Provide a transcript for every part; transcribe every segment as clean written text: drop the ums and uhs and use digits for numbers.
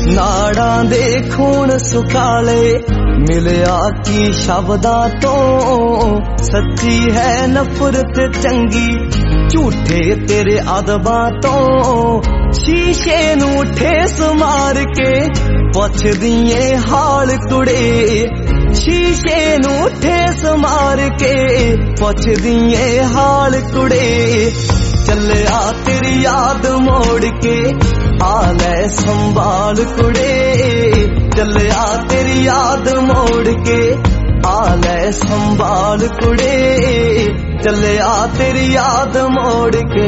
नाड़ां दे खून सुखाले मिलिया की शब्दां तो सच्ची है नफरत चंगी झूठे तेरे अदबां तो शीशे नू ठेस मार के पुछदी ए हाल कुड़े शीशे नू ठेस मार के पुछदी ए हाल कुड़े चलिया तेरी याद मोड़ के आ ले संभाल कुड़े चलिया तेरी याद मोड़ के आ ले संभाल कुड़े चलिया तेरी याद मोड़ के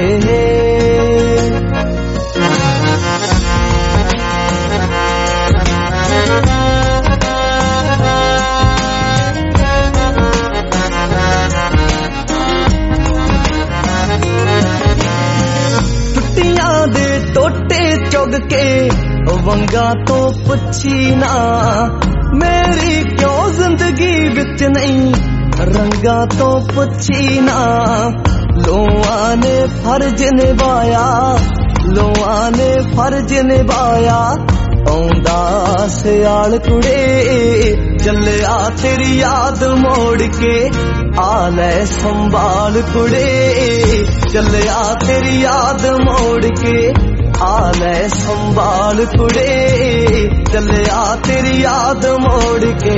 दे टोटे चुग के वंगा तो पुछी ना मेरी क्यों जिंदगी बिच नहीं रंगा तो पुछी ना लोआ ने फर्ज निभाया लोआ ने फर्ज निभाया औंदा सियाल कुड़े चलिया तेरी याद मोड़ के आ ले संभाल कुड़े चलिया तेरी याद मोड़ के आ ले संभाल कुड़े चलिया तेरी याद मोड़ के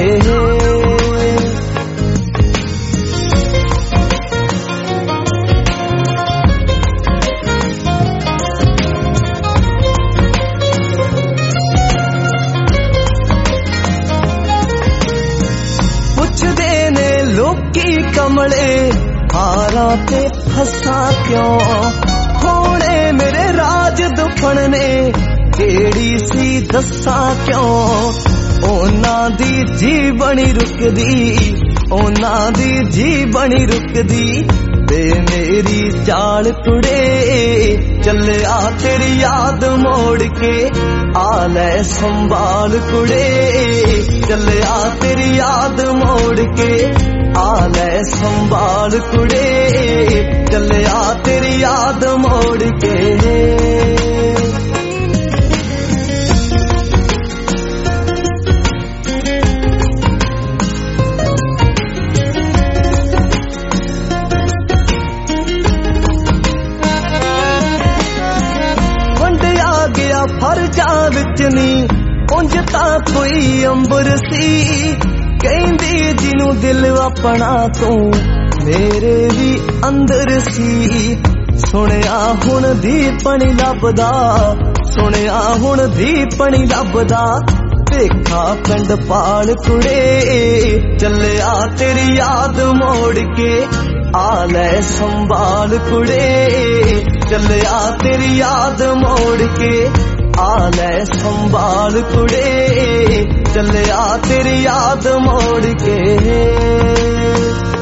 लोकी कमले हारा ते फसा क्यों होने मेरे राज दुफन ने केड़ी सी दसा क्यों ओना दी जी बनी रुकदी ओना दी जी बनी रुकदी ते मेरी चाल कुड़े चलिया तेरी याद मोड़ के आ ले संभाल कुड़े चलिया तेरी याद मोड़ के आ ले संभाल कुड़े चलिया तेरी याद मोड़ के वंडिया गया फर्जा विच नी उंज तां कोई अंबर सी कहंदी जिनू दिल अपना तू मेरे भी अंदर सी सुनिया हुण दीपनी लभदा सुनिया हुण दीपनी लभदा देखा पिंड पाल कुड़े चलिया तेरी याद मोड़ के आ ले संभाल कुड़े चलिया तेरी याद मोड़ के आ ले संभाल कुड़े चलिया तेरी याद मोड़ के